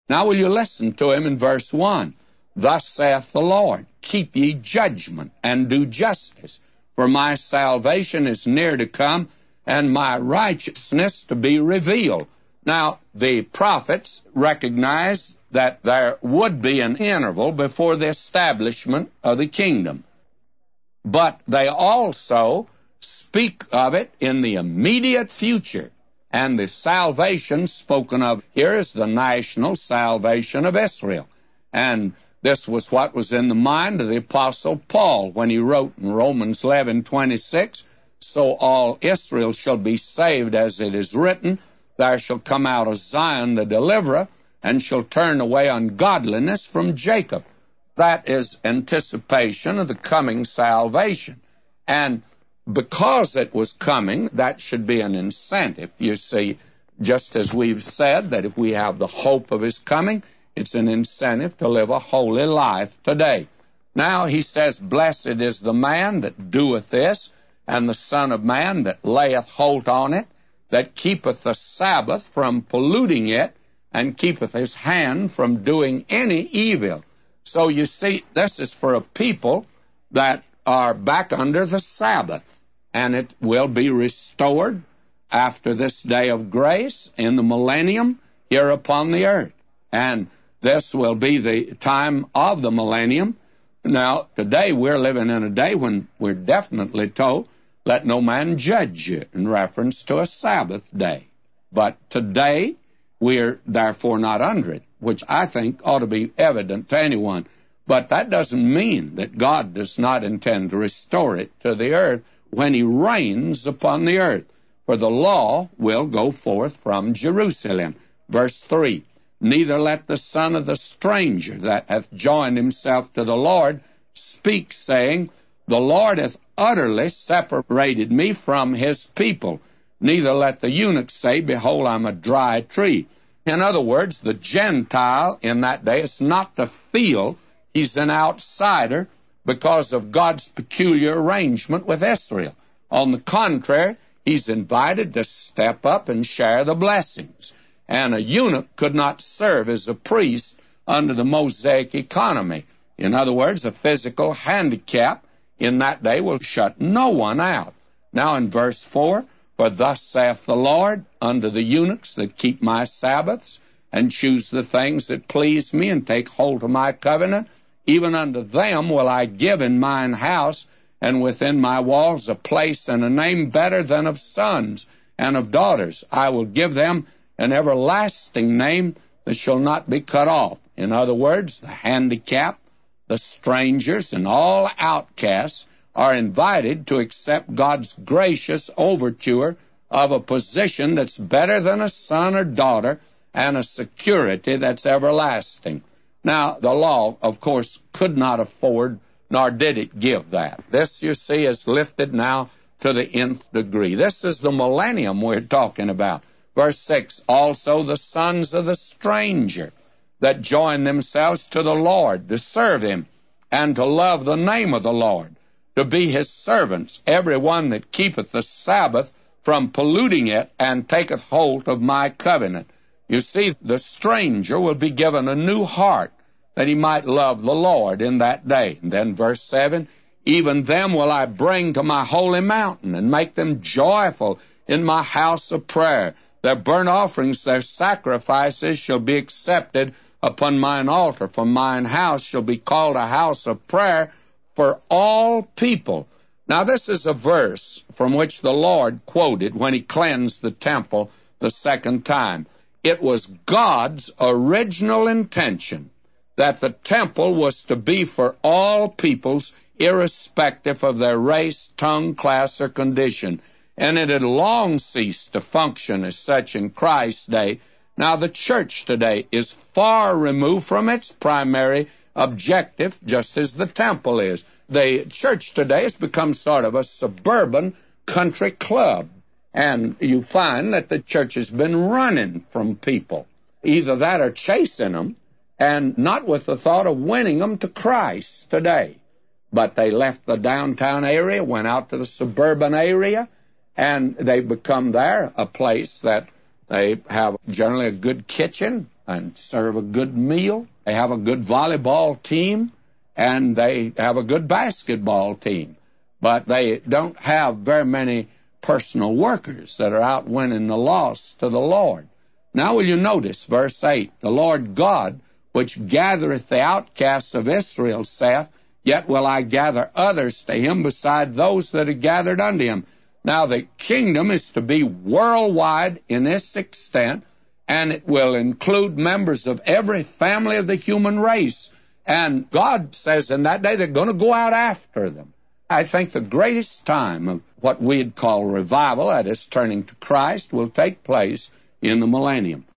Now will you listen to him in verse 1? Thus saith the Lord, keep ye judgment, and do justice, for my salvation is near to come, and my righteousness to be revealed. Now, the prophets recognized that there would be an interval before the establishment of the kingdom. But they also speak of it in the immediate future. And the salvation spoken of here is the national salvation of Israel. And this was what was in the mind of the Apostle Paul when he wrote in Romans 11:26, so all Israel shall be saved, as it is written, there shall come out of Zion the deliverer, and shall turn away ungodliness from Jacob. That is anticipation of the coming salvation. And because it was coming, that should be an incentive. You see, just as we've said that if we have the hope of his coming, it's an incentive to live a holy life today. Now he says, blessed is the man that doeth this, and the Son of Man that layeth hold on it, that keepeth the Sabbath from polluting it, and keepeth his hand from doing any evil. So you see, this is for a people that are back under the Sabbath, and it will be restored after this day of grace in the millennium here upon the earth. And this will be the time of the millennium. Now, today we're living in a day when we're definitely told, let no man judge you, in reference to a Sabbath day. But today, we're therefore not under it, which I think ought to be evident to anyone. But that doesn't mean that God does not intend to restore it to the earth when he reigns upon the earth. For the law will go forth from Jerusalem. Verse 3, neither let the son of the stranger that hath joined himself to the Lord speak, saying, the Lord hath utterly separated me from his people. Neither let the eunuch say, behold, I'm a dry tree. In other words, the Gentile in that day is not to feel he's an outsider because of God's peculiar arrangement with Israel. On the contrary, he's invited to step up and share the blessings. And a eunuch could not serve as a priest under the Mosaic economy. In other words, a physical handicap in that day will shut no one out. Now in verse 4, for thus saith the Lord unto the eunuchs that keep my Sabbaths, and choose the things that please me, and take hold of my covenant, even unto them will I give in mine house, and within my walls a place and a name better than of sons and of daughters. I will give them an everlasting name that shall not be cut off. In other words, the handicapped, the strangers, and all outcasts are invited to accept God's gracious overture of a position that's better than a son or daughter and a security that's everlasting. Now, the law, of course, could not afford, nor did it give that. This, you see, is lifted now to the nth degree. This is the millennium we're talking about. Verse 6, also the sons of the stranger that join themselves to the Lord, to serve him, and to love the name of the Lord, to be his servants, every one that keepeth the Sabbath from polluting it, and taketh hold of my covenant. You see, the stranger will be given a new heart, that he might love the Lord in that day. And then verse 7, even them will I bring to my holy mountain, and make them joyful in my house of prayer. Their burnt offerings, their sacrifices shall be accepted upon mine altar, for mine house shall be called a house of prayer for all people. Now this is a verse from which the Lord quoted when he cleansed the temple the second time. It was God's original intention that the temple was to be for all peoples, irrespective of their race, tongue, class, or condition. And it had long ceased to function as such in Christ's day. Now the church today is far removed from its primary objective, just as the temple is. The church today has become sort of a suburban country club. And you find that the church has been running from people. Either that or chasing them, and not with the thought of winning them to Christ today. But they left the downtown area, went out to the suburban area, and they've become there a place that they have generally a good kitchen, and serve a good meal. They have a good volleyball team, and they have a good basketball team. But they don't have very many personal workers that are out winning the lost to the Lord. Now will you notice verse 8, the Lord God, which gathereth the outcasts of Israel, saith, Yet will I gather others to him beside those that are gathered unto him. Now the kingdom is to be worldwide in this extent, and it will include members of every family of the human race. And God says in that day they're going to go out after them. I think the greatest time of what we'd call revival, that is turning to Christ, will take place in the millennium.